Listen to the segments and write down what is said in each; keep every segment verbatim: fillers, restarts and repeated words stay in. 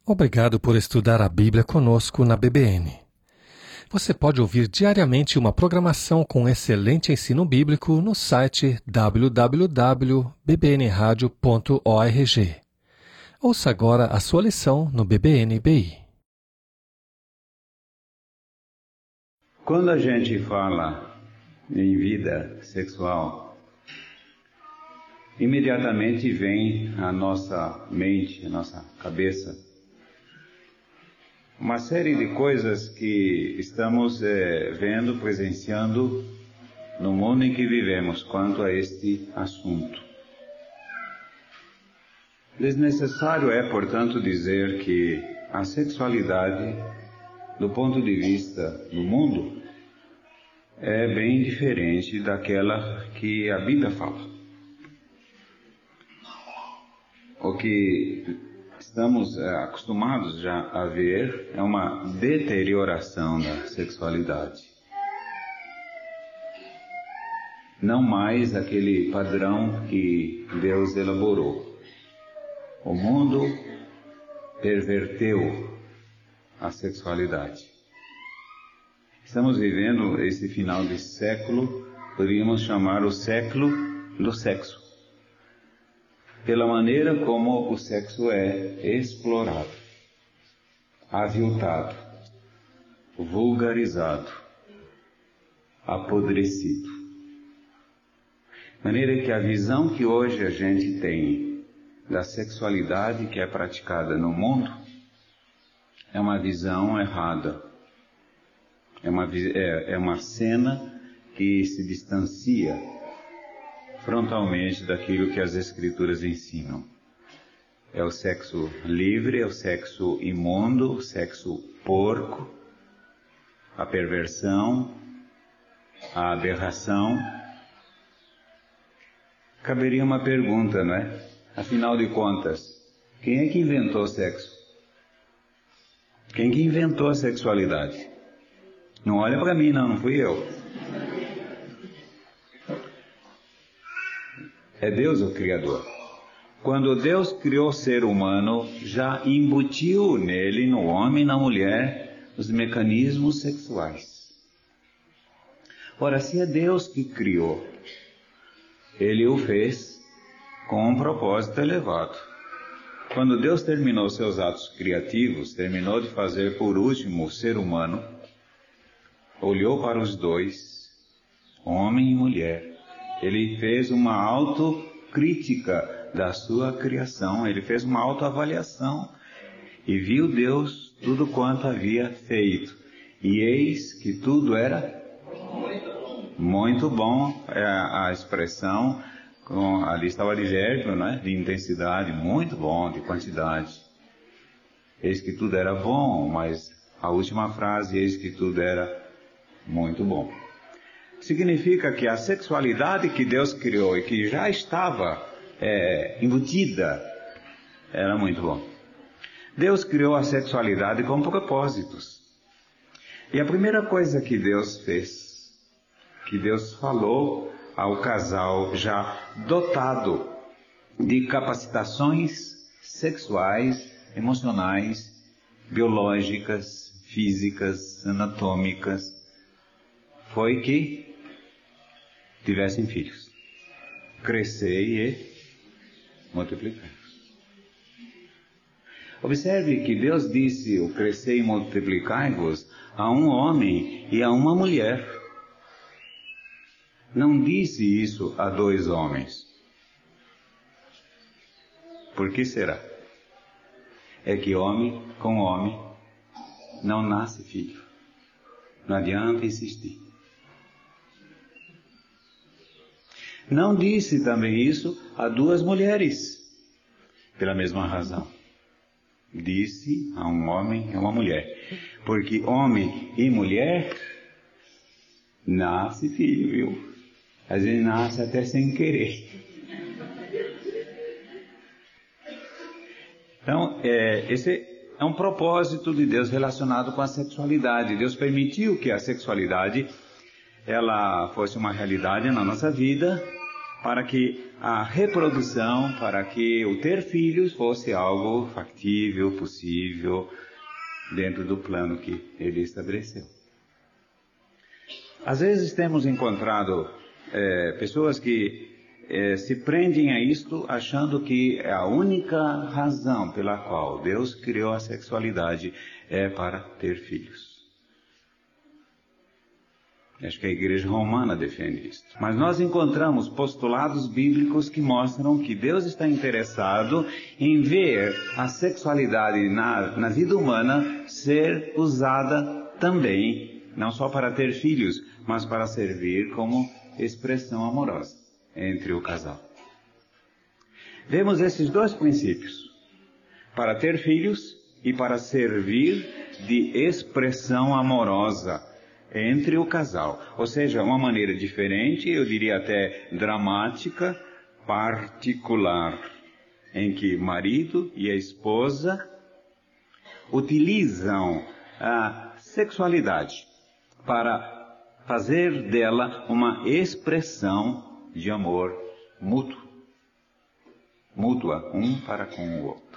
Obrigado por estudar a Bíblia conosco na B B N. Você pode ouvir diariamente uma programação com excelente ensino bíblico no site w w w ponto b b n radio ponto org. Ouça agora a sua lição no B B N B I. Quando a gente fala em vida sexual, imediatamente vem à nossa mente, à nossa cabeça, uma série de coisas que estamos é, vendo, presenciando no mundo em que vivemos quanto a este assunto. Desnecessário é, portanto, dizer que a sexualidade, do ponto de vista do mundo, é bem diferente daquela que a Bíblia fala. O que estamos é, acostumados já a ver é uma deterioração da sexualidade. Não mais aquele padrão que Deus elaborou. O mundo perverteu a sexualidade. Estamos vivendo esse final de século, poderíamos chamar o século do sexo, pela maneira como o sexo é explorado, aviltado, vulgarizado, apodrecido. De maneira que a visão que hoje a gente tem da sexualidade que é praticada no mundo é uma visão errada. É uma, é, é uma cena que se distancia frontalmente daquilo que as Escrituras ensinam. É o sexo livre, é o sexo imundo, o sexo porco, a perversão, a aberração. Caberia uma pergunta, não é? Afinal de contas, quem é que inventou o sexo? Quem que inventou a sexualidade? Não olha para mim, não, não fui eu. É Deus o Criador. Quando Deus criou o ser humano, já embutiu nele, no homem e na mulher, os mecanismos sexuais. Ora, se é Deus que criou, Ele o fez com um propósito elevado. Quando Deus terminou seus atos criativos, terminou de fazer por último o ser humano, olhou para os dois, homem e mulher. Ele fez uma autocrítica da sua criação, ele fez uma autoavaliação e viu Deus tudo quanto havia feito. E eis que tudo era muito bom, é a expressão, com, ali estava advérbio, né, de intensidade, muito bom, de quantidade. Eis que tudo era bom, mas a última frase, eis que tudo era muito bom. Significa que a sexualidade que Deus criou e que já estava é, embutida, era muito bom. Deus criou a sexualidade com propósitos. E a primeira coisa que Deus fez, que Deus falou ao casal já dotado de capacitações sexuais, emocionais, biológicas, físicas, anatômicas, foi que tivessem filhos. Crescei e multiplicai. Observe que Deus disse o crescei e multiplicai-vos a um homem e a uma mulher. Não disse isso a dois homens. Por que será? É que homem com homem não nasce filho. Não adianta insistir. Não disse também isso a duas mulheres, pela mesma razão. Disse a um homem e a uma mulher, porque homem e mulher nasce filho, viu? Às vezes nasce até sem querer. Então, é, esse é um propósito de Deus relacionado com a sexualidade. Deus permitiu que a sexualidade ela fosse uma realidade na nossa vida, para que a reprodução, para que o ter filhos fosse algo factível, possível, dentro do plano que ele estabeleceu. Às vezes temos encontrado é, pessoas que é, se prendem a isto achando que a única razão pela qual Deus criou a sexualidade é para ter filhos. Acho que a igreja romana defende isso. Mas nós encontramos postulados bíblicos que mostram que Deus está interessado em ver a sexualidade na, na vida humana ser usada também, não só para ter filhos, mas para servir como expressão amorosa entre o casal. Vemos esses dois princípios, para ter filhos e para servir de expressão amorosa entre o casal, ou seja, uma maneira diferente, eu diria até dramática, particular, em que marido e a esposa utilizam a sexualidade para fazer dela uma expressão de amor mútuo, mútua, um para com o outro.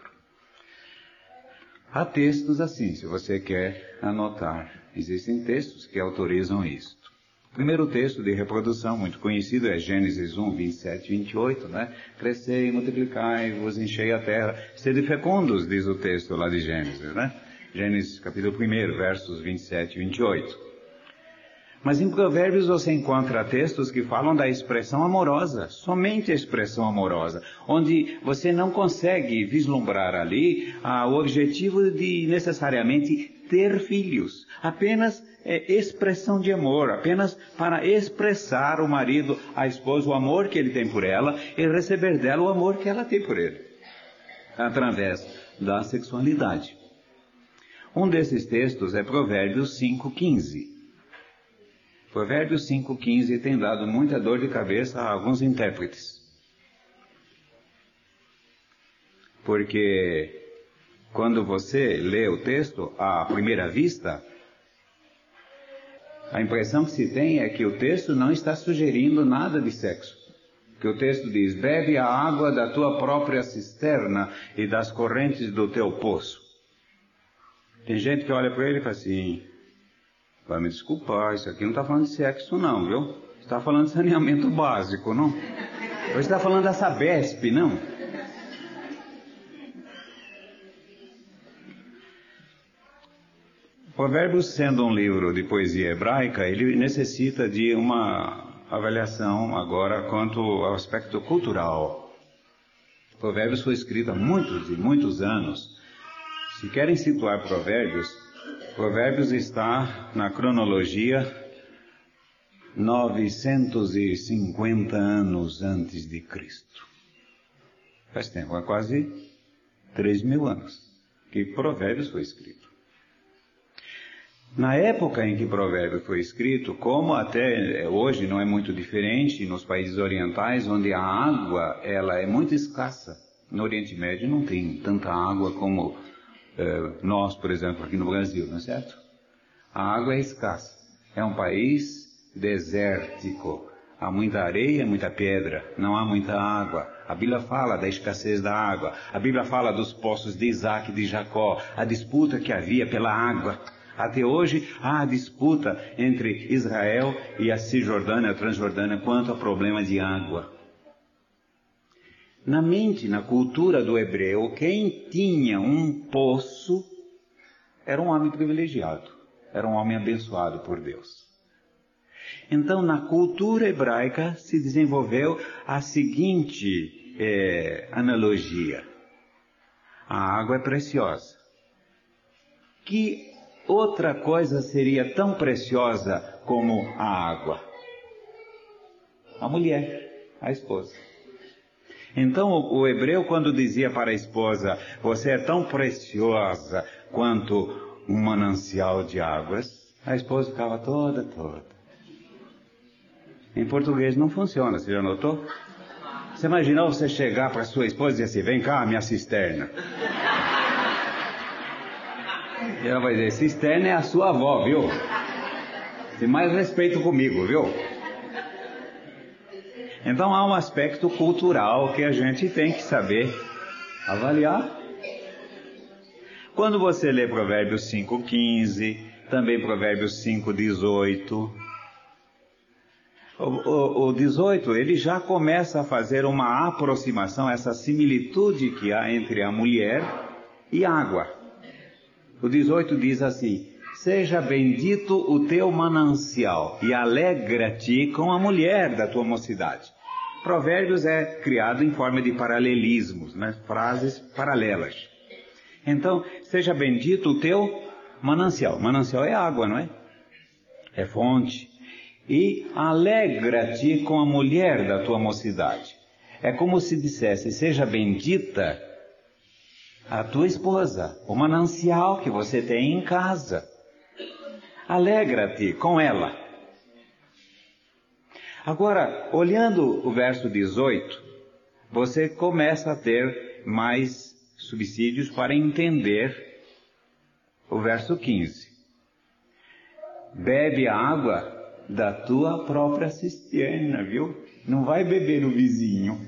Há textos assim, se você quer anotar. Existem textos que autorizam isto. O primeiro texto de reprodução muito conhecido é Gênesis um, vinte e sete e vinte e oito, né? Crescei, multiplicai, vos enchei a terra, sede fecundos, diz o texto lá de Gênesis, né? Gênesis capítulo um, versos vinte e sete e vinte e oito. Mas em Provérbios você encontra textos que falam da expressão amorosa, somente a expressão amorosa, onde você não consegue vislumbrar ali ah, o objetivo de necessariamente ter filhos, apenas é, expressão de amor, apenas para expressar o marido, a esposa, o amor que ele tem por ela e receber dela o amor que ela tem por ele, através da sexualidade. Um desses textos é Provérbios cinco, quinze. Provérbios cinco, quinze tem dado muita dor de cabeça a alguns intérpretes. Porque quando você lê o texto à primeira vista, a impressão que se tem é que o texto não está sugerindo nada de sexo. Que o texto diz, bebe a água da tua própria cisterna e das correntes do teu poço. Tem gente que olha para ele e fala assim, vai me desculpar, isso aqui não está falando de sexo não, viu? Está falando de saneamento básico, não? Ou está falando da Sabesp, não? Provérbios, sendo um livro de poesia hebraica, ele necessita de uma avaliação agora quanto ao aspecto cultural. Provérbios foi escrito há muitos e muitos anos. Se querem situar Provérbios, Provérbios está na cronologia novecentos e cinquenta anos antes de Cristo. Faz tempo, há quase três mil anos que Provérbios foi escrito. Na época em que Provérbios foi escrito, como até hoje não é muito diferente nos países orientais, onde a água ela é muito escassa. No Oriente Médio não tem tanta água como eh, nós, por exemplo, aqui no Brasil, não é certo? A água é escassa. É um país desértico. Há muita areia, muita pedra, não há muita água. A Bíblia fala da escassez da água. A Bíblia fala dos poços de Isaac e de Jacó, a disputa que havia pela água. Até hoje há disputa entre Israel e a Cisjordânia, a Transjordânia, quanto ao problema de água. Na mente, na cultura do hebreu, quem tinha um poço era um homem privilegiado, era um homem abençoado por Deus. Então, na cultura hebraica se desenvolveu a seguinte é, analogia. A água é preciosa. Que outra coisa seria tão preciosa como a água? A mulher, a esposa. Então o, o hebreu, quando dizia para a esposa, você é tão preciosa quanto um manancial de águas, a esposa ficava toda, toda. Em português não funciona, você já notou? Você imaginou você chegar para sua esposa e dizer assim, vem cá, minha cisterna. E ela vai dizer, cisterna é a sua avó, viu? Tem mais respeito comigo, viu? Então há um aspecto cultural que a gente tem que saber avaliar. Quando você lê Provérbios cinco, quinze, também Provérbios cinco, dezoito, o, o, o dezoito, ele já começa a fazer uma aproximação, essa similitude que há entre a mulher e a água. O dezoito diz assim: seja bendito o teu manancial e alegra-te com a mulher da tua mocidade. Provérbios é criado em forma de paralelismos, né? Frases paralelas. Então, seja bendito o teu manancial. Manancial é água, não é? É fonte. E alegra-te com a mulher da tua mocidade. É como se dissesse: seja bendita a tua esposa, o manancial que você tem em casa. Alegra-te com ela. Agora, olhando o verso dezoito, você começa a ter mais subsídios para entender o verso quinze. Bebe a água da tua própria cisterna, viu? Não vai beber no vizinho.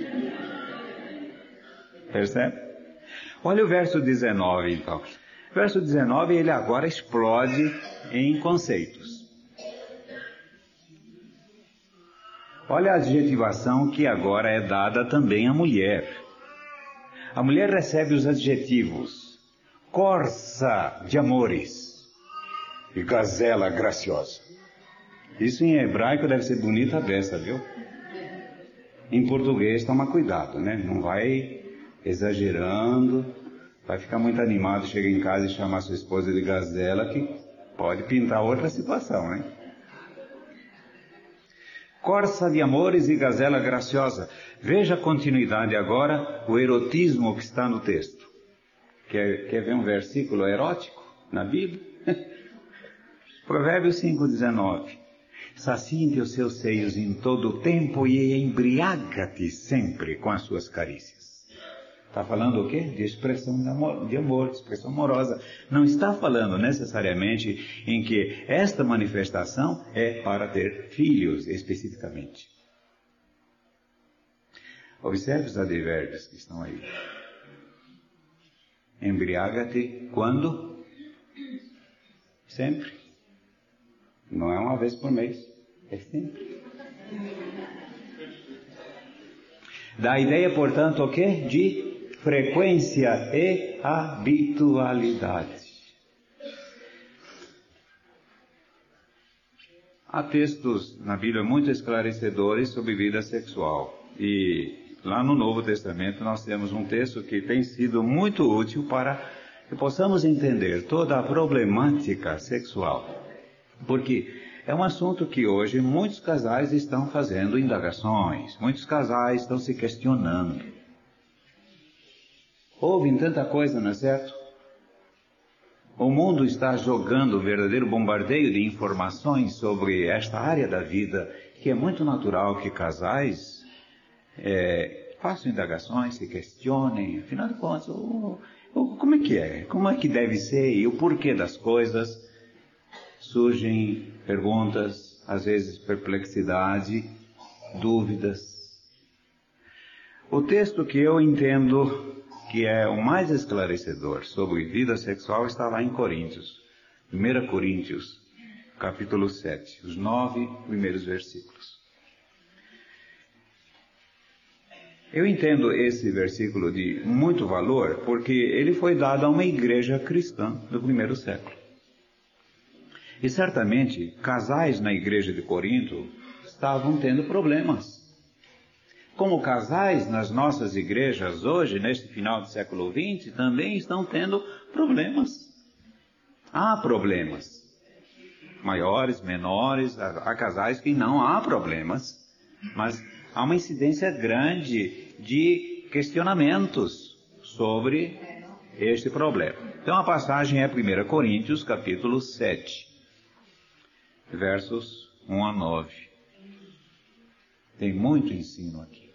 Percebe? Olha o verso dezenove, então. O verso dezenove, ele agora explode em conceitos. Olha a adjetivação que agora é dada também à mulher. A mulher recebe os adjetivos: corça de amores e gazela graciosa. Isso em hebraico deve ser bonita a beça, viu? Em português, toma cuidado, né? Não vai exagerando, vai ficar muito animado, chega em casa e chamar sua esposa de gazela, que pode pintar outra situação, né? Corça de amores e gazela graciosa. Veja a continuidade agora, o erotismo que está no texto. Quer, quer ver um versículo erótico na Bíblia? Provérbios cinco, dezenove. Sacia-te os seus seios em todo o tempo e embriaga-te sempre com as suas carícias. Está falando o quê? De expressão de amor, de amor, de expressão amorosa. Não está falando necessariamente em que esta manifestação é para ter filhos, especificamente. Observe os advérbios que estão aí. Embriaga-te quando? Sempre. Não é uma vez por mês, é sempre. Dá a ideia, portanto, o quê? De frequência e habitualidade. Há textos na Bíblia muito esclarecedores sobre vida sexual. E lá no Novo Testamento nós temos um texto que tem sido muito útil para que possamos entender toda a problemática sexual. Porque é um assunto que hoje muitos casais estão fazendo indagações, muitos casais estão se questionando. Ouvem tanta coisa, não é certo? O mundo está jogando um verdadeiro bombardeio de informações sobre esta área da vida, que é muito natural que casais é, façam indagações, se questionem, afinal de contas, oh, oh, como é que é? Como é que deve ser? E o porquê das coisas? Surgem perguntas, às vezes perplexidade, dúvidas. O texto que eu entendo que é o mais esclarecedor sobre vida sexual está lá em Coríntios, primeira Coríntios, capítulo sete, os nove primeiros versículos. Eu entendo esse versículo de muito valor porque ele foi dado a uma igreja cristã do primeiro século. E certamente casais na igreja de Corinto estavam tendo problemas. Como casais nas nossas igrejas hoje, neste final do século vinte, também estão tendo problemas. Há problemas. Maiores, menores, há casais que não há problemas, mas há uma incidência grande de questionamentos sobre este problema. Então a passagem é primeira Coríntios, capítulo sete, versos um a nove. Tem muito ensino aqui.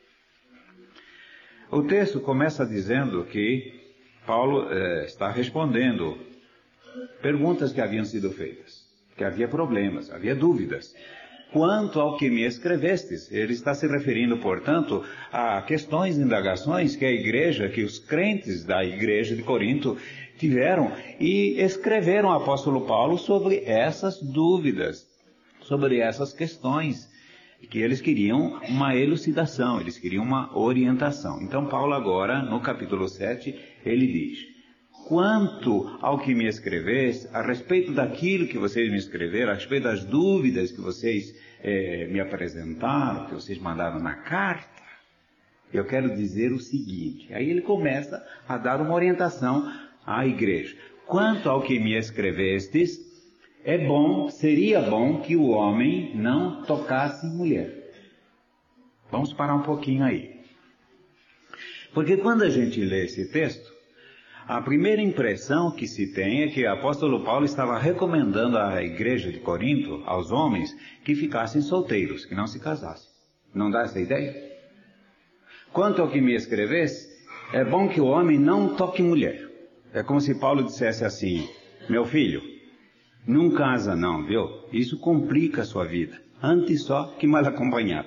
O texto começa dizendo que Paulo eh, está respondendo perguntas que haviam sido feitas, que havia problemas, havia dúvidas. quanto ao que me escrevestes. Ele está se referindo, portanto, a questões, indagações que a igreja, que os crentes da igreja de Corinto tiveram e escreveram ao apóstolo Paulo sobre essas dúvidas, sobre essas questões, que eles queriam uma elucidação, eles queriam uma orientação. Então Paulo agora, no capítulo sete, ele diz: quanto ao que me escreveis, a respeito daquilo que vocês me escreveram, a respeito das dúvidas que vocês eh, me apresentaram, que vocês mandaram na carta, eu quero dizer o seguinte. Aí ele começa a dar uma orientação à igreja. Quanto ao que me escrevestes, é bom, seria bom que o homem não tocasse mulher. Vamos parar um pouquinho aí. Porque quando a gente lê esse texto, a primeira impressão que se tem é que o apóstolo Paulo estava recomendando à igreja de Corinto, aos homens, que ficassem solteiros, que não se casassem. Não dá essa ideia? Quanto ao que me escrevesse, é bom que o homem não toque mulher. É como se Paulo dissesse assim: meu filho, não casa não, viu? Isso complica a sua vida. Antes só que mal acompanhado.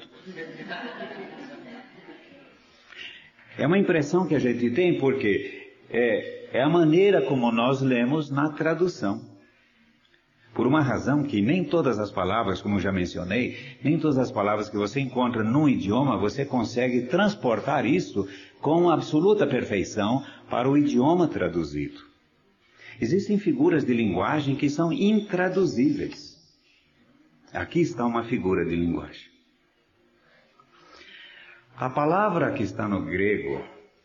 É uma impressão que a gente tem porque É, é a maneira como nós lemos na tradução. Por uma razão que nem todas as palavras, como já mencionei, nem todas as palavras que você encontra num idioma, você consegue transportar isso com absoluta perfeição para o idioma traduzido. Existem figuras de linguagem que são intraduzíveis. Aqui está uma figura de linguagem. A palavra que está no grego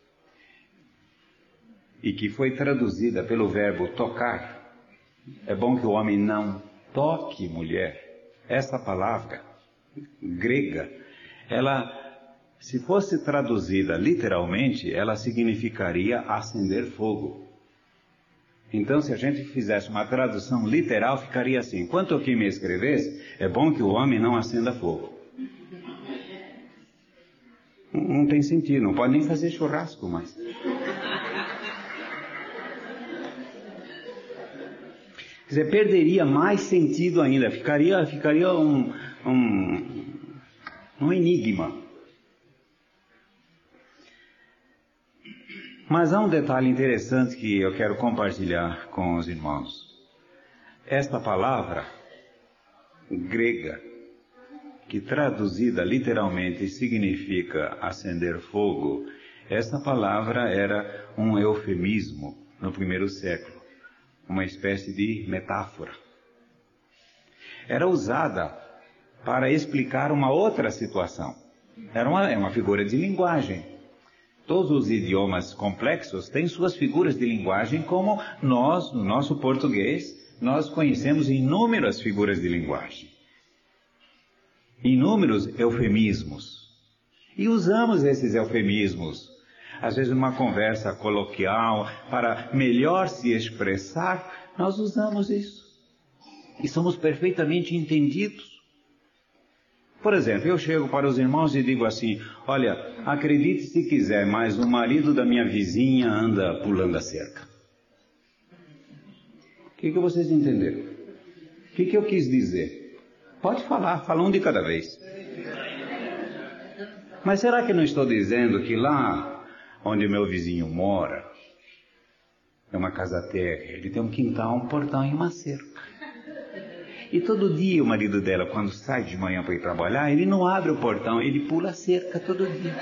e que foi traduzida pelo verbo tocar, é bom que o homem não toque mulher. Essa palavra grega, ela, se fosse traduzida literalmente, ela significaria acender fogo. Então, se a gente fizesse uma tradução literal, ficaria assim: quanto ao que me escrevesse, é bom que o homem não acenda fogo. Não, não tem sentido, não pode nem fazer churrasco mais. Quer dizer, perderia mais sentido ainda, ficaria, ficaria um, um, um enigma. Mas há um detalhe interessante que eu quero compartilhar com os irmãos. Esta palavra grega, que traduzida literalmente significa acender fogo, essa palavra era um eufemismo no primeiro século. Uma espécie de metáfora. Era usada para explicar uma outra situação. Era uma, é uma figura de linguagem. Todos os idiomas complexos têm suas figuras de linguagem, como nós, no nosso português, nós conhecemos inúmeras figuras de linguagem. Inúmeros eufemismos. E usamos esses eufemismos às vezes numa conversa coloquial, para melhor se expressar, nós usamos isso. E somos perfeitamente entendidos. Por exemplo, eu chego para os irmãos e digo assim: olha, acredite se quiser, mas o marido da minha vizinha anda pulando a cerca. O que, que vocês entenderam? O que, que eu quis dizer? Pode falar, fala um de cada vez. Mas será que não estou dizendo que lá onde o meu vizinho mora, é uma casa térrea, ele tem um quintal, um portão e uma cerca. E todo dia o marido dela, quando sai de manhã para ir trabalhar, ele não abre o portão, ele pula a cerca todo dia.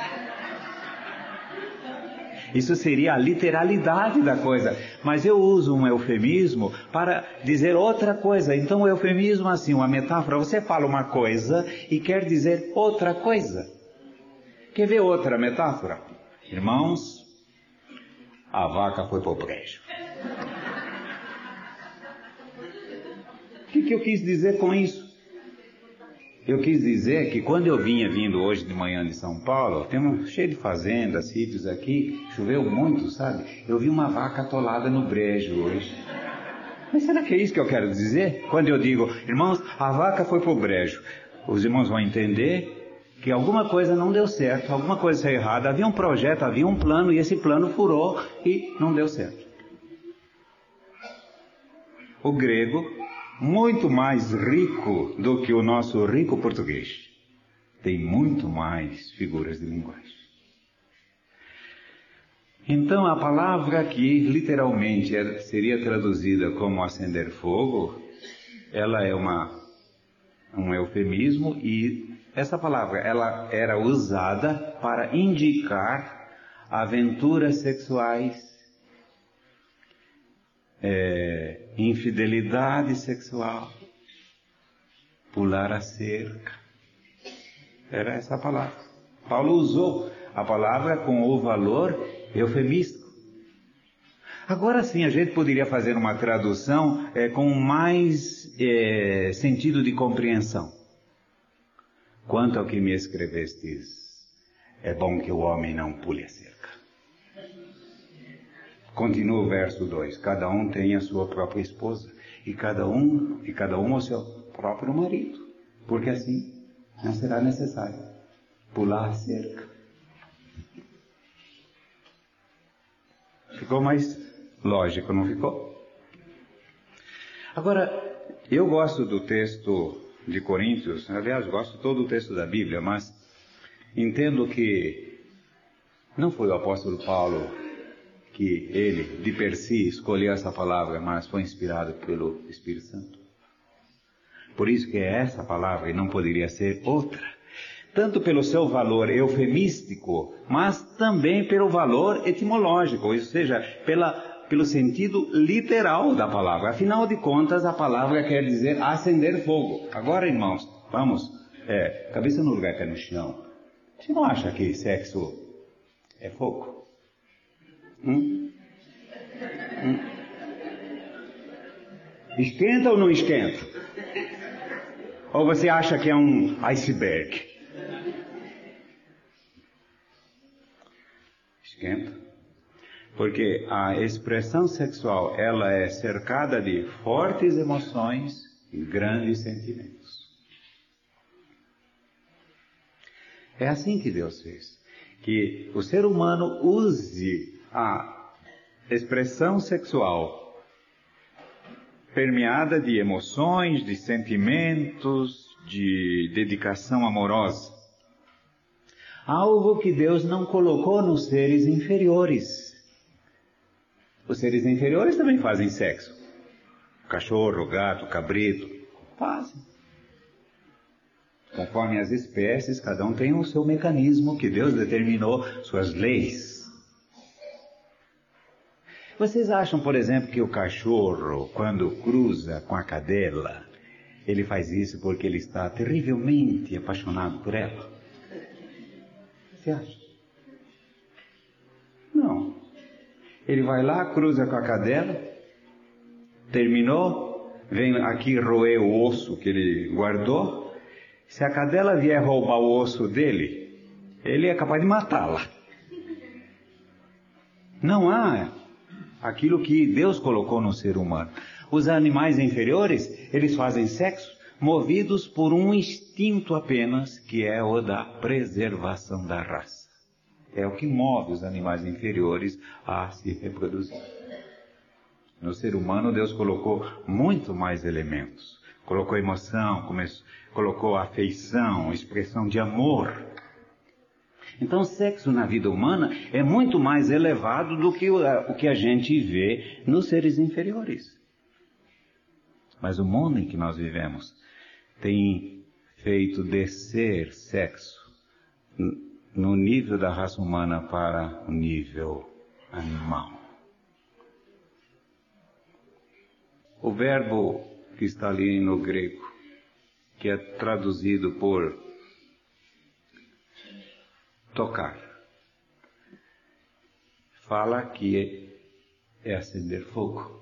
Isso seria a literalidade da coisa. Mas eu uso um eufemismo para dizer outra coisa. Então o eufemismo, assim, uma metáfora, você fala uma coisa e quer dizer outra coisa. Quer ver outra metáfora? Irmãos, a vaca foi para o brejo. O que, que eu quis dizer com isso? Eu quis dizer que quando eu vinha vindo hoje de manhã de São Paulo, temos cheio de fazendas, sítios aqui, choveu muito, sabe? Eu vi uma vaca atolada no brejo hoje. Mas será que é isso que eu quero dizer? Quando eu digo, irmãos, a vaca foi para o brejo, os irmãos vão entender que alguma coisa não deu certo, alguma coisa saiu errada, havia um projeto, havia um plano, e esse plano furou e não deu certo. O grego muito mais rico do que o nosso rico português. Tem muito mais figuras de linguagem. Então, a palavra que literalmente seria traduzida como acender fogo, ela é uma, um eufemismo, e essa palavra ela era usada para indicar aventuras sexuais, é, infidelidade sexual, pular a cerca. Era essa a palavra. Paulo usou a palavra com o valor eufemístico. Agora sim, a gente poderia fazer uma tradução é, com mais é, sentido de compreensão. Quanto ao que me escrevestes, é bom que o homem não pule a cerca. Continua o verso dois. Cada um tem a sua própria esposa, e cada um, e cada um o seu próprio marido, porque assim não será necessário pular a cerca. Ficou mais lógico, não ficou? Agora, eu gosto do texto de Coríntios, aliás, gosto de todo o texto da Bíblia, mas entendo que não foi o apóstolo Paulo que ele, de per si, escolheu essa palavra, mas foi inspirado pelo Espírito Santo. Por isso que é essa palavra e não poderia ser outra. Tanto pelo seu valor eufemístico, mas também pelo valor etimológico, ou seja, pela, pelo sentido literal da palavra. Afinal de contas, a palavra quer dizer acender fogo. Agora, irmãos, vamos, é, cabeça no lugar, pé no chão. Você não acha que sexo é fogo? Hum? Hum? Esquenta ou não esquenta? Ou você acha que é um iceberg? Esquenta. Porque a expressão sexual, ela é cercada de fortes emoções e grandes sentimentos. É assim que Deus fez. Que o ser humano use a expressão sexual permeada de emoções, de sentimentos, de dedicação amorosa. Algo que Deus não colocou nos seres inferiores. Os seres inferiores também fazem sexo. Cachorro, gato, cabrito, fazem. Conforme as espécies, cada um tem o seu mecanismo que Deus determinou, suas leis. Vocês acham, por exemplo, que o cachorro, quando cruza com a cadela, ele faz isso porque ele está terrivelmente apaixonado por ela? Você acha? Não. Ele vai lá, cruza com a cadela, terminou, vem aqui roer o osso que ele guardou. Se a cadela vier roubar o osso dele, ele é capaz de matá-la. Não há aquilo que Deus colocou no ser humano. Os animais inferiores, eles fazem sexo movidos por um instinto apenas, que é o da preservação da raça. É o que move os animais inferiores a se reproduzir. No ser humano, Deus colocou muito mais elementos. Colocou emoção, colocou afeição, expressão de amor. Então, o sexo na vida humana é muito mais elevado do que o que a gente vê nos seres inferiores. Mas o mundo em que nós vivemos tem feito descer sexo no nível da raça humana para o nível animal. O verbo que está ali no grego, que é traduzido por tocar, fala que é acender fogo.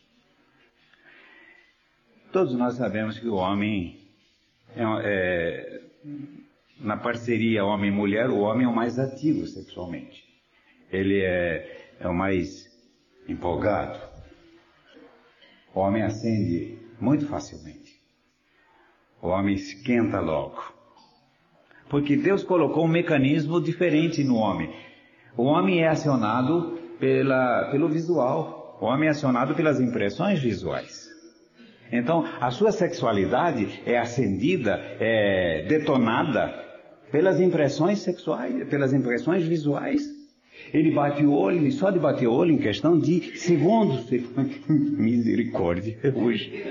Todos nós sabemos que o homem, é, é, na parceria homem e mulher, o homem é o mais ativo sexualmente. Ele é, é o mais empolgado. O homem acende muito facilmente. O homem esquenta logo. Porque Deus colocou um mecanismo diferente no homem. O homem é acionado pela, pelo visual. O homem é acionado pelas impressões visuais. Então, a sua sexualidade é acendida, é detonada pelas impressões sexuais, pelas impressões visuais. Ele bate o olho, e só de bater o olho em questão de segundos. Misericórdia, hoje.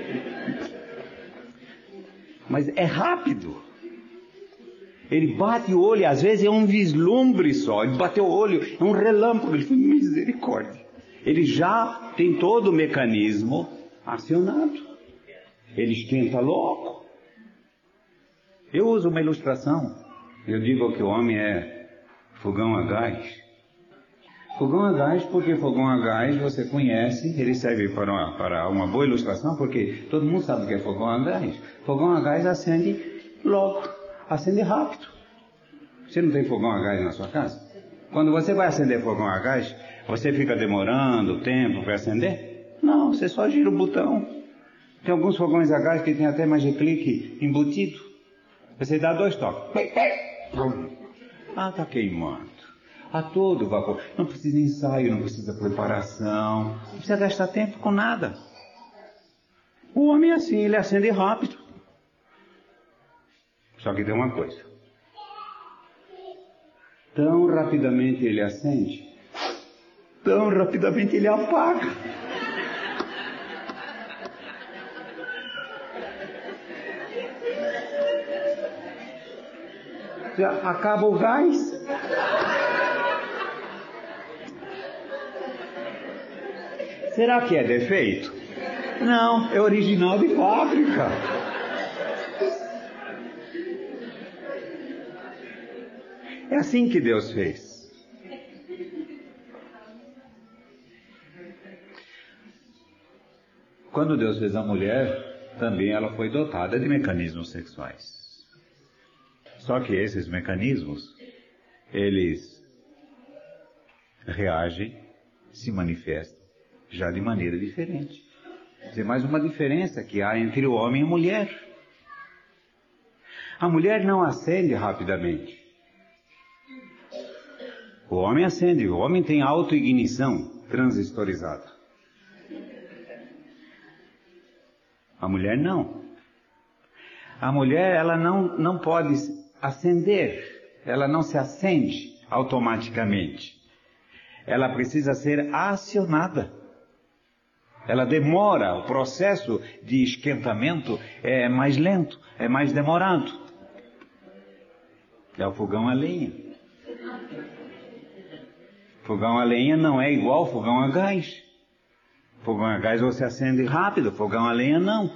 Mas é rápido. Ele bate o olho, e às vezes é um vislumbre só. Ele bateu o olho, é um relâmpago. Ele foi misericórdia. Ele já tem todo o mecanismo acionado. Ele esquenta logo. Eu uso uma ilustração. Eu digo que o homem é fogão a gás. Fogão a gás, porque fogão a gás você conhece, ele serve para uma, para uma boa ilustração, porque todo mundo sabe o que é fogão a gás. Fogão a gás acende logo, acende rápido. Você não tem fogão a gás na sua casa? Quando você vai acender fogão a gás, você fica demorando tempo para acender? Não, você só gira o botão. Tem alguns fogões a gás que tem até mais de clique embutido. Você dá dois toques. Ah, está queimando. A todo vapor. Não precisa ensaio, não precisa preparação. Não precisa gastar tempo com nada. O homem é assim, ele acende rápido. Só que tem uma coisa. Tão rapidamente ele acende, tão rapidamente ele apaga. Já acaba o gás. Será que é defeito? Não, é original de fábrica. É assim que Deus fez. Quando Deus fez a mulher, também ela foi dotada de mecanismos sexuais. Só que esses mecanismos, eles reagem, se manifestam, já de maneira diferente. Tem mais uma diferença que há entre o homem e a mulher. A mulher não acende rapidamente. O homem acende, o homem tem autoignição transistorizada. A mulher não. A mulher, ela não, não pode acender, ela não se acende automaticamente. Ela precisa ser acionada. Ela demora, o processo de esquentamento é mais lento, é mais demorado. É o fogão a lenha. Fogão a lenha não é igual ao fogão a gás. Fogão a gás você acende rápido, fogão a lenha não.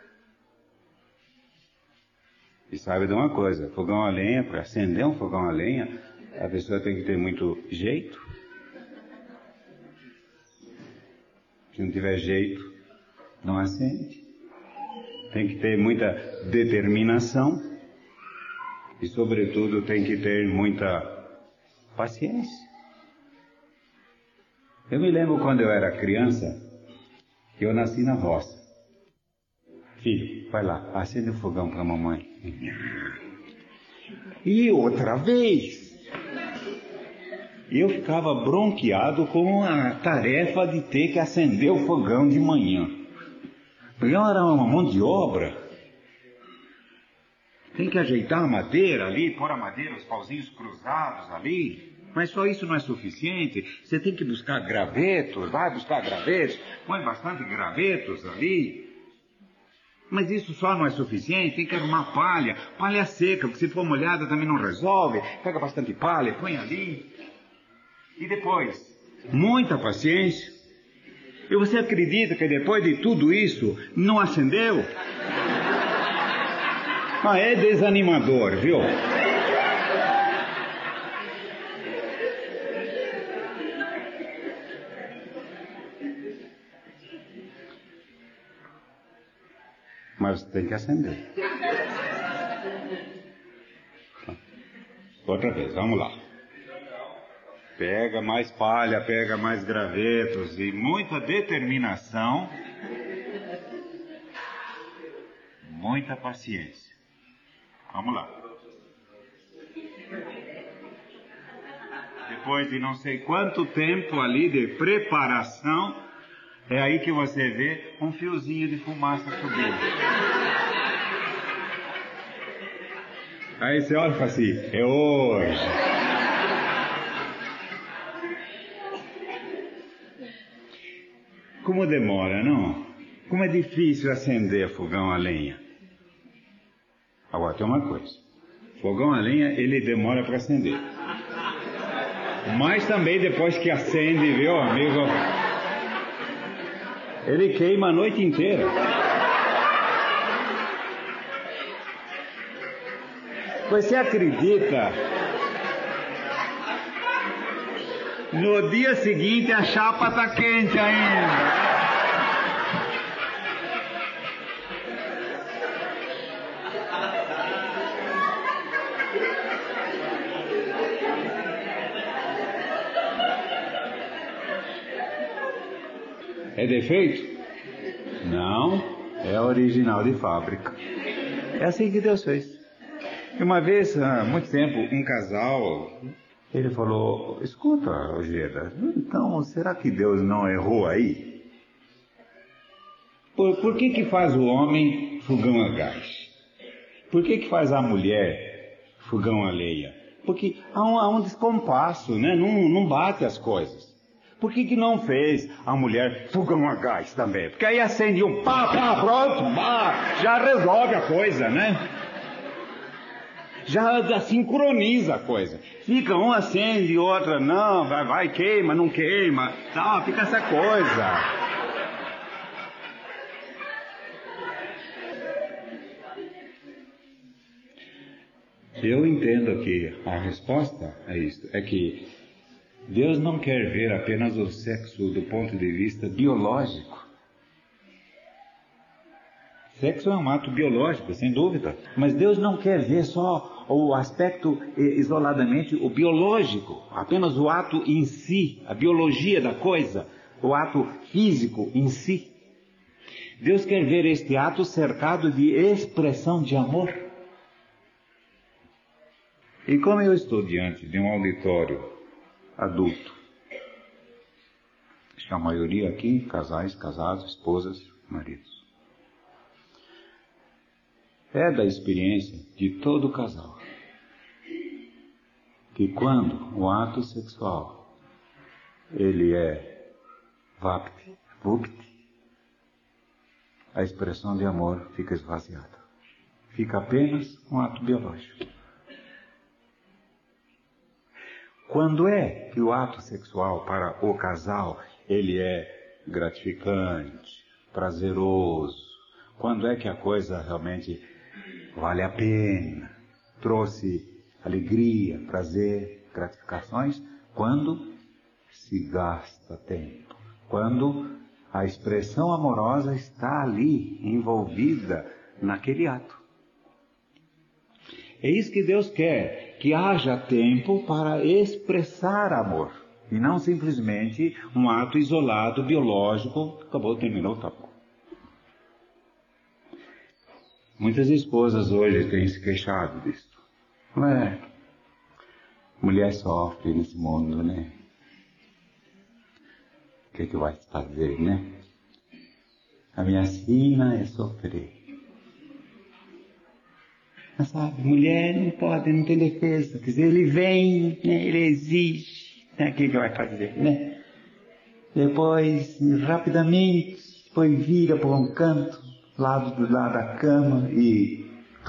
E sabe de uma coisa, fogão a lenha, para acender um fogão a lenha, a pessoa tem que ter muito jeito. Se não tiver jeito, não acende. Tem que ter muita determinação e, sobretudo, tem que ter muita paciência. Eu me lembro quando eu era criança, que eu nasci na roça. Filho, vai lá, acende o fogão para a mamãe. E outra vez, eu ficava bronqueado com a tarefa de ter que acender o fogão de manhã. Porque era uma mão de obra. Tem que ajeitar a madeira ali, pôr a madeira, os pauzinhos cruzados ali. Mas só isso não é suficiente. Você tem que buscar gravetos, vai buscar gravetos, põe bastante gravetos ali. Mas isso só não é suficiente, tem que arrumar palha. Palha seca, porque se for molhada também não resolve. Pega bastante palha, põe ali. E depois, muita paciência. E você acredita que depois de tudo isso, não acendeu? Ah, é desanimador, viu? Mas tem que acender. Outra vez, vamos lá. Pega mais palha, pega mais gravetos e muita determinação, muita paciência. Vamos lá. Depois de não sei quanto tempo ali de preparação, É aí que você vê um fiozinho de fumaça subindo. Aí você olha e fala assim, é hoje. Como demora, não? Como é difícil acender fogão a lenha. Agora tem uma coisa. Fogão a lenha, ele demora para acender. Mas também depois que acende, viu, amigo? Ele queima a noite inteira. Você acredita? No dia seguinte a chapa está quente ainda. É defeito? Não, é original de fábrica. É assim que Deus fez. E uma vez, há muito tempo, um casal, ele falou, escuta, Rogério, então será que Deus não errou aí? Por, por que que faz o homem fogão a gás? Por que que faz a mulher fogão a lenha? Porque há um, há um descompasso, né? Não, não bate as coisas. Por que que não fez a mulher fogão a gás também? Porque aí acende um pá, pá, pronto, pá, já resolve a coisa, né? Já, já sincroniza a coisa. Fica um acende, outra não, vai, vai, queima, não queima, tal, fica essa coisa. Eu entendo que a resposta a isso é que Deus não quer ver apenas o sexo do ponto de vista biológico. Sexo é um ato biológico, sem dúvida. Mas Deus não quer ver só o aspecto isoladamente, o biológico, apenas o ato em si, a biologia da coisa, o ato físico em si. Deus quer ver este ato cercado de expressão de amor. E como eu estou diante de um auditório adulto, acho que a maioria aqui, casais, casados, esposas, maridos, é da experiência de todo casal que quando o ato sexual ele é vapt, vupt, a expressão de amor fica esvaziada. Fica apenas um ato biológico. Quando é que o ato sexual para o casal ele é gratificante, prazeroso? Quando é que a coisa realmente vale a pena, trouxe alegria, prazer, gratificações? Quando se gasta tempo, quando a expressão amorosa está ali, envolvida naquele ato. É isso que Deus quer, que haja tempo para expressar amor, e não simplesmente um ato isolado, biológico, acabou, terminou, tá bom. Muitas esposas hoje têm se queixado disso. Ué, mulher sofre nesse mundo, né? O que que vai fazer, né? A minha sina é sofrer. Mas sabe, mulher não pode, não tem defesa. Quer dizer, ele vem, né, ele exige, né? O que que vai fazer, né? Depois, rapidamente, depois vira para um canto, lado do lado da cama e...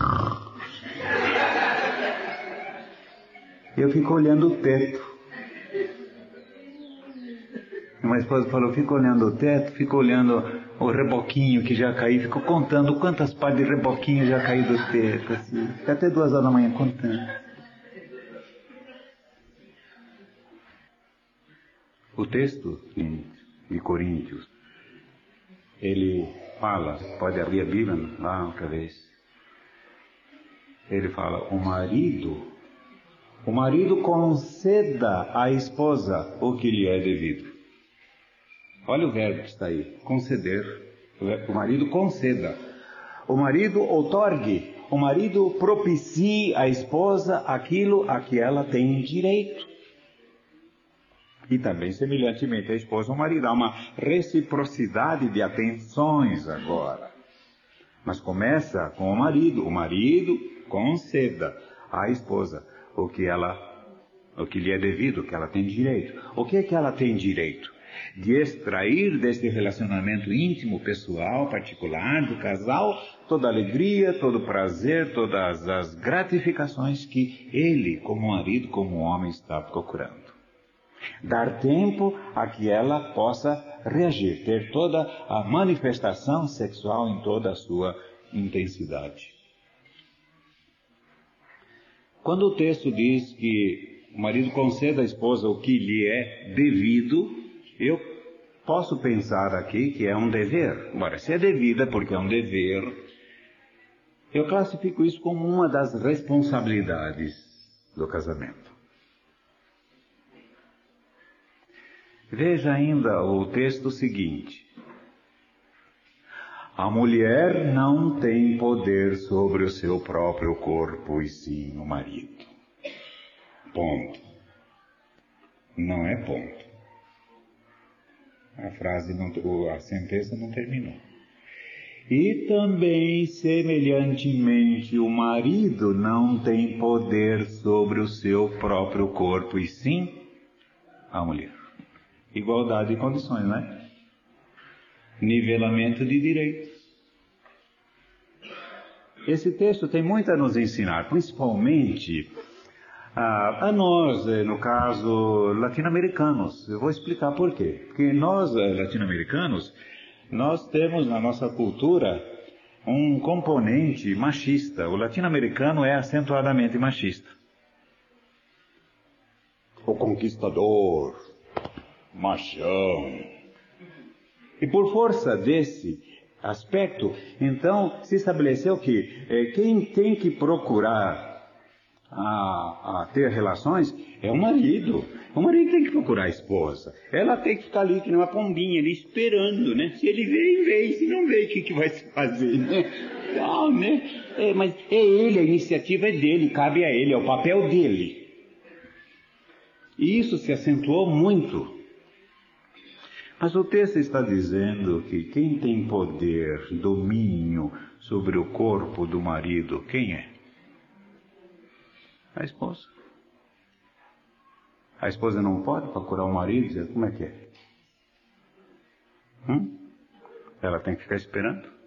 eu fico olhando o teto. Uma esposa falou, fico olhando o teto, fico olhando o reboquinho que já caiu, fico contando quantas partes de reboquinho já caiu do teto, assim. Fico até duas horas da manhã contando. O texto de Coríntios, ele fala, pode abrir a Bíblia lá outra vez. Ele fala, o marido, o marido conceda à esposa o que lhe é devido. Olha o verbo que está aí, conceder. O marido conceda. O marido outorgue. O marido propicie à esposa aquilo a que ela tem direito. E também, semelhantemente, a esposa ao marido. Há uma reciprocidade de atenções agora. Mas começa com o marido. O marido conceda à esposa o que ela, o que lhe é devido, o que ela tem direito. O que é que ela tem direito? De extrair deste relacionamento íntimo, pessoal, particular do casal, toda a alegria, todo o prazer, todas as gratificações que ele, como marido, como homem, está procurando. Dar tempo a que ela possa reagir, ter toda a manifestação sexual em toda a sua intensidade. Quando o texto diz que o marido conceda à esposa o que lhe é devido, eu posso pensar aqui que é um dever. Agora, se é devido é porque é um dever, eu classifico isso como uma das responsabilidades do casamento. Veja ainda o texto seguinte. A mulher não tem poder sobre o seu próprio corpo, e sim o marido. Ponto. Não é ponto. A frase, não, a sentença não terminou. E também, semelhantemente, o marido não tem poder sobre o seu próprio corpo, e sim a mulher. Igualdade de condições, não é? Nivelamento de direitos. Esse texto tem muito a nos ensinar, principalmente a, a nós, no caso, latino-americanos. Eu vou explicar por quê. Porque nós, latino-americanos, nós temos na nossa cultura um componente machista. O latino-americano é acentuadamente machista. O conquistador, machão. E por força desse aspecto, então se estabeleceu que eh, quem tem que procurar a, a ter relações é o marido. O marido tem que procurar a esposa. Ela tem que ficar ali, que nem uma pombinha, ali esperando, né? Se ele vem, vem. Se não vem, o que, que vai se fazer, né? Não, né? É, mas é ele, a iniciativa é dele, cabe a ele, é o papel dele. E isso se acentuou muito. Mas o texto está dizendo que quem tem poder, domínio sobre o corpo do marido, quem é? A esposa. A esposa não pode procurar o marido e dizer, como é que é? Hum? Ela tem que ficar esperando.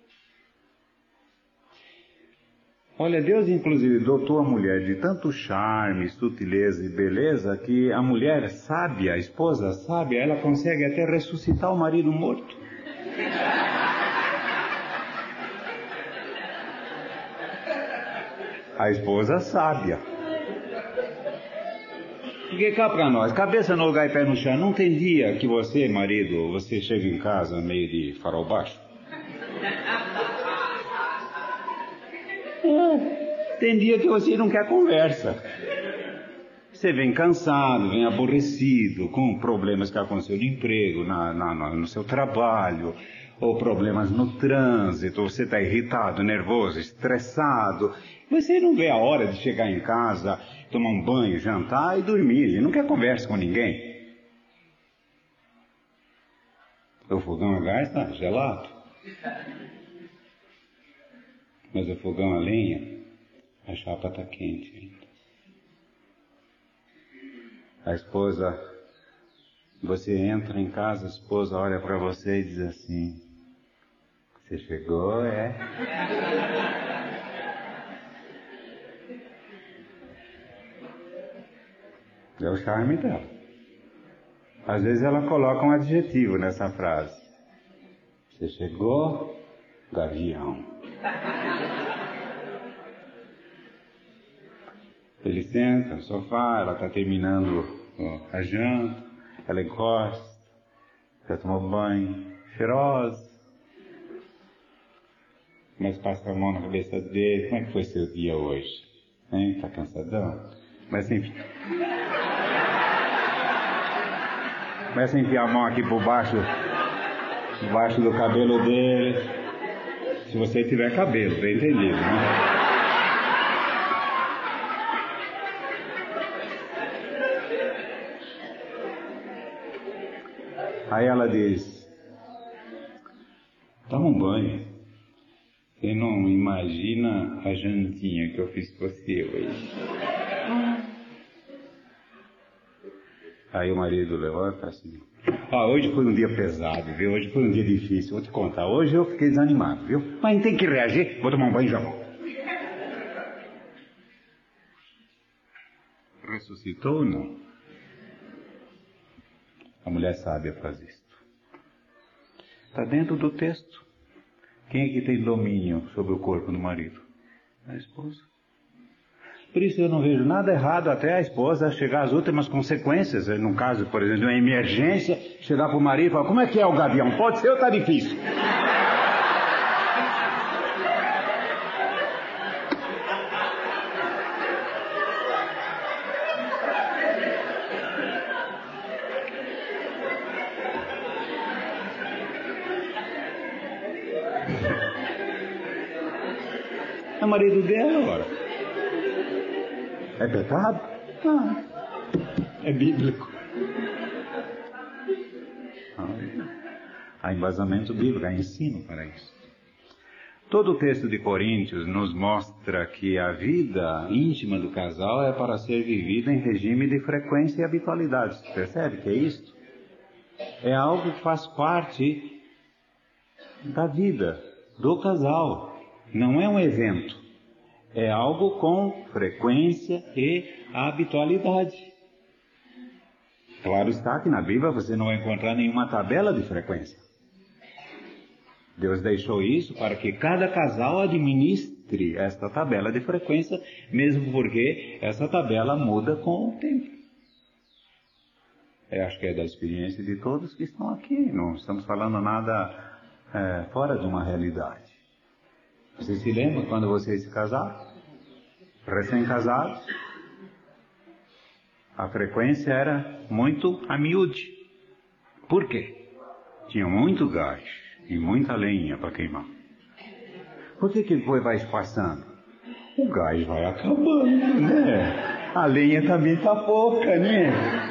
Olha, Deus inclusive dotou a mulher de tanto charme, sutileza e beleza que a mulher sábia, a esposa sábia, ela consegue até ressuscitar o marido morto. A esposa sábia. Porque cá pra nós, cabeça no lugar e pé no chão, não tem dia que você, marido, você chega em casa meio de farol baixo? É, tem dia que você não quer conversa. Você vem cansado, vem aborrecido, com problemas que aconteceu no emprego, na, na, no seu trabalho, ou problemas no trânsito, você está irritado, nervoso, estressado. Você não vê a hora de chegar em casa, tomar um banho, jantar e dormir. Não quer conversa com ninguém. O fogão a gás está gelado. Mas o fogão a lenha, a chapa está quente ainda. A esposa, você entra em casa, a esposa olha para você e diz assim, você chegou, é? É o charme dela. Às vezes ela coloca um adjetivo nessa frase. Você chegou, gavião. Ele senta no sofá, ela está terminando a janta, ela encosta, já tomou banho, cheirosa. Mas passa a mão na cabeça dele, como é que foi seu dia hoje? Hein? Tá cansadão? Mas enfim. Começa a enfiar a mão aqui por baixo, por baixo do cabelo dele. Se você tiver cabelo, bem entendido, né? Aí ela diz, toma um banho. Você não imagina a jantinha que eu fiz pra você hoje. Aí o marido levanta assim, ah, hoje foi um dia pesado, viu? Hoje foi um dia difícil, vou te contar. Hoje eu fiquei desanimado, viu? Mas tem que reagir, vou tomar um banho e já volto. Ressuscitou ou não? A mulher sábia faz isto. Está dentro do texto. Quem é que tem domínio sobre o corpo do marido? A esposa. Por isso eu não vejo nada errado até a esposa chegar às últimas consequências. Num caso, por exemplo, de uma emergência, chegar para o marido e falar, como é que é o gavião? Pode ser ou está difícil? É o marido dela agora. É pecado? Ah, é bíblico. Há embasamento bíblico, há ensino para isso. Todo o texto de Coríntios nos mostra que a vida íntima do casal é para ser vivida em regime de frequência e habitualidade. Você percebe que é isto? É algo que faz parte da vida do casal. Não é um evento. É algo com frequência e habitualidade. Claro está que na Bíblia você não vai encontrar nenhuma tabela de frequência. Deus deixou isso para que cada casal administre esta tabela de frequência, mesmo porque essa tabela muda com o tempo. Eu acho que é da experiência de todos que estão aqui. Não estamos falando nada é, fora de uma realidade. Você se lembra quando vocês se casaram? Recém-casados? A frequência era muito a miúde. Por quê? Tinha muito gás e muita lenha para queimar. Por que que depois vai passando? O gás vai acabando, né? A lenha também está pouca, né?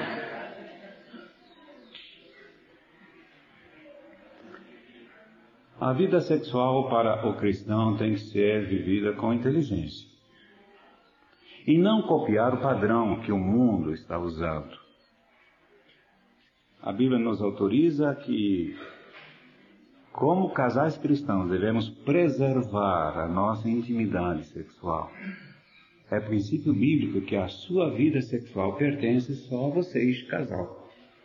A vida sexual para o cristão tem que ser vivida com inteligência. E não copiar o padrão que o mundo está usando. A Bíblia nos autoriza que, como casais cristãos, devemos preservar a nossa intimidade sexual. É princípio bíblico que a sua vida sexual pertence só a vocês, casal.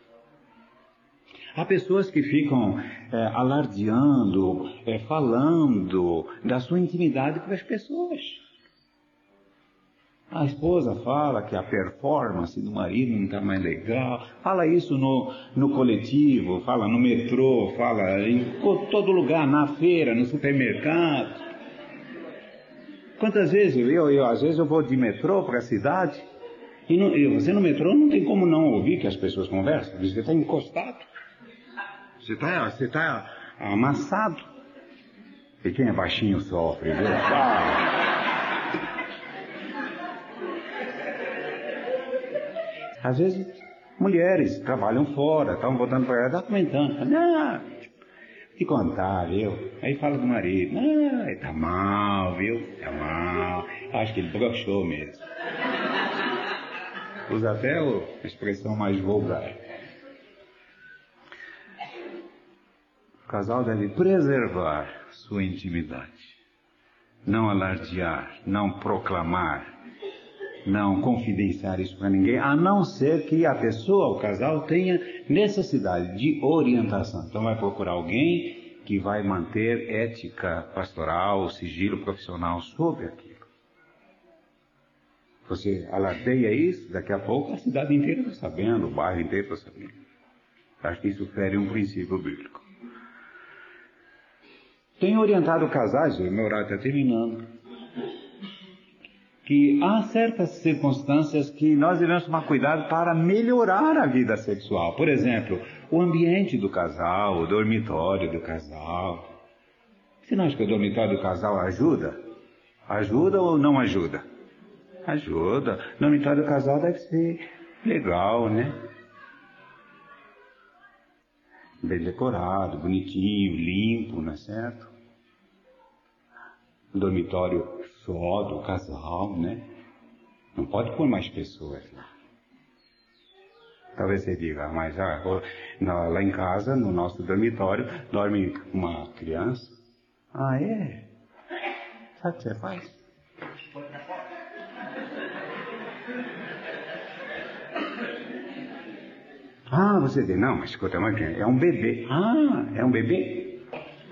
Há pessoas que ficam é, alardeando, é, falando da sua intimidade para as pessoas. A esposa fala que a performance do marido não está mais legal, fala isso no, no coletivo, fala no metrô, fala em todo lugar, na feira, no supermercado. Quantas vezes eu, eu às vezes eu vou de metrô para a cidade, e, não, e você no metrô não tem como não ouvir que as pessoas conversam, você está encostado. Você está você tá amassado. E quem é baixinho sofre, viu? Ah. Às vezes, mulheres trabalham fora, estão voltando para cá, está comentando. Não, te contar, viu? Aí fala do marido. Não, ele está mal, viu? Está mal. Acho que ele broxou mesmo. Usa até a expressão mais vulgar. O casal deve preservar sua intimidade, não alardear, não proclamar, não confidenciar isso para ninguém, a não ser que a pessoa, o casal, tenha necessidade de orientação. Então vai procurar alguém que vai manter ética pastoral, sigilo profissional sobre aquilo. Você alardeia isso, daqui a pouco a cidade inteira está sabendo, o bairro inteiro está sabendo. Acho que isso fere um princípio bíblico. Tenho orientado casais, o meu horário está terminando, que há certas circunstâncias que nós devemos tomar cuidado para melhorar a vida sexual. Por exemplo, o ambiente do casal, o dormitório do casal. Você não acha que o dormitório do casal ajuda? Ajuda ou não ajuda? Ajuda. O dormitório do casal deve ser legal, né? bem decorado, bonitinho, limpo, não é certo? Um dormitório só do casal, né? Não pode pôr mais pessoas lá. Talvez você diga, mas ah, lá em casa, no nosso dormitório, dorme uma criança. Ah, é? Sabe o que você faz? Ah, você diz, não, mas escuta, uma criança, é um bebê. Ah, é um bebê?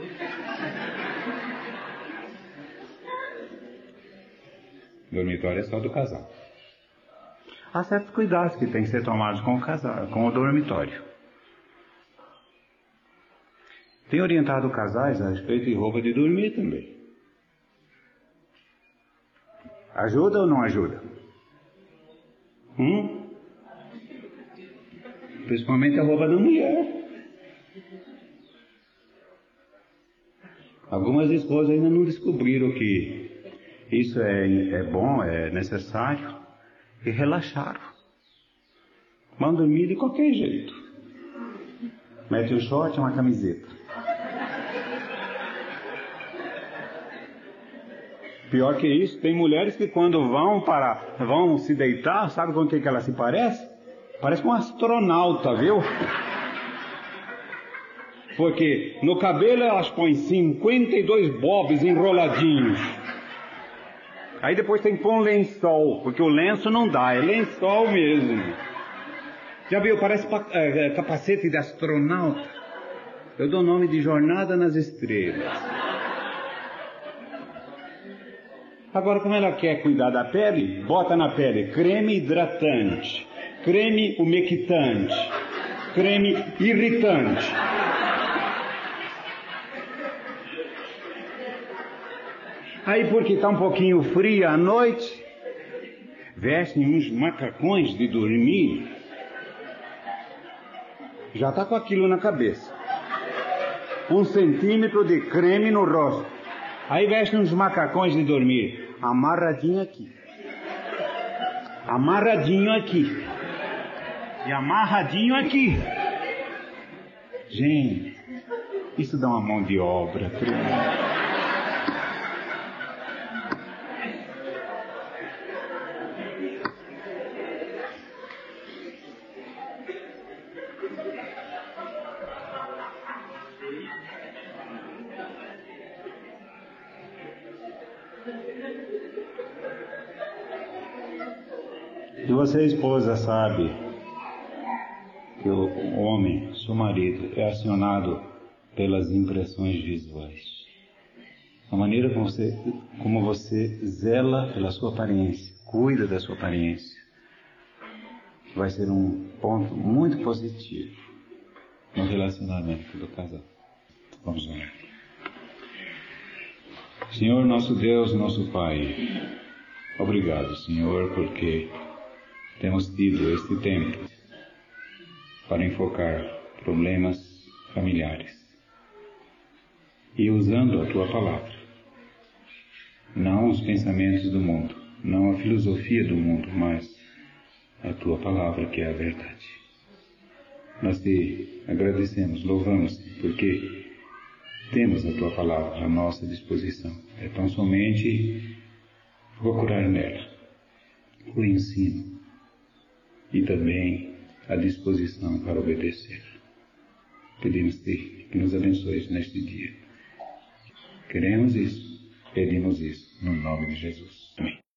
Dormitório é só do casal. Há certos cuidados que têm que ser tomados com o casal, com o dormitório. Tem orientado casais a respeito de roupa de dormir também. Ajuda ou não ajuda? Hum? Principalmente a roupa da mulher. Algumas esposas ainda não descobriram que isso é, é bom, é necessário, e relaxaram. Vão dormir de qualquer jeito. Mete um short e uma camiseta. Pior que isso, tem mulheres que quando vão para, vão se deitar, sabe com o que, que ela se parece? Parece um astronauta, viu? Porque no cabelo elas põem cinquenta e dois bobs enroladinhos. Aí depois tem que pôr um lençol, porque o lenço não dá, é lençol mesmo. Já viu, parece é, capacete de astronauta. Eu dou o nome de Jornada nas Estrelas. Agora, como ela quer cuidar da pele, bota na pele creme hidratante, creme umectante, creme irritante. Aí, porque está um pouquinho fria à noite, vestem uns macacões de dormir, já está com aquilo na cabeça. Um centímetro de creme no rosto. Aí vestem uns macacões de dormir, amarradinho aqui. Amarradinho aqui. E amarradinho aqui. Gente, isso dá uma mão de obra tremenda. E você, esposa, sabe que o homem, seu marido, é acionado pelas impressões visuais. A maneira como você, como você zela pela sua aparência, cuida da sua aparência, vai ser um ponto muito positivo no relacionamento do casal. Vamos lá. Senhor, nosso Deus, nosso Pai, obrigado, Senhor, porque temos tido este tempo para enfocar problemas familiares e usando a Tua Palavra, não os pensamentos do mundo, não a filosofia do mundo, mas a Tua Palavra, que é a verdade. Nós te agradecemos, louvamos, porque temos a Tua Palavra à nossa disposição. É tão somente procurar nela o ensino e também a disposição para obedecer. Pedimos-te que nos abençoes neste dia. Queremos isso, pedimos isso, no nome de Jesus. Amém.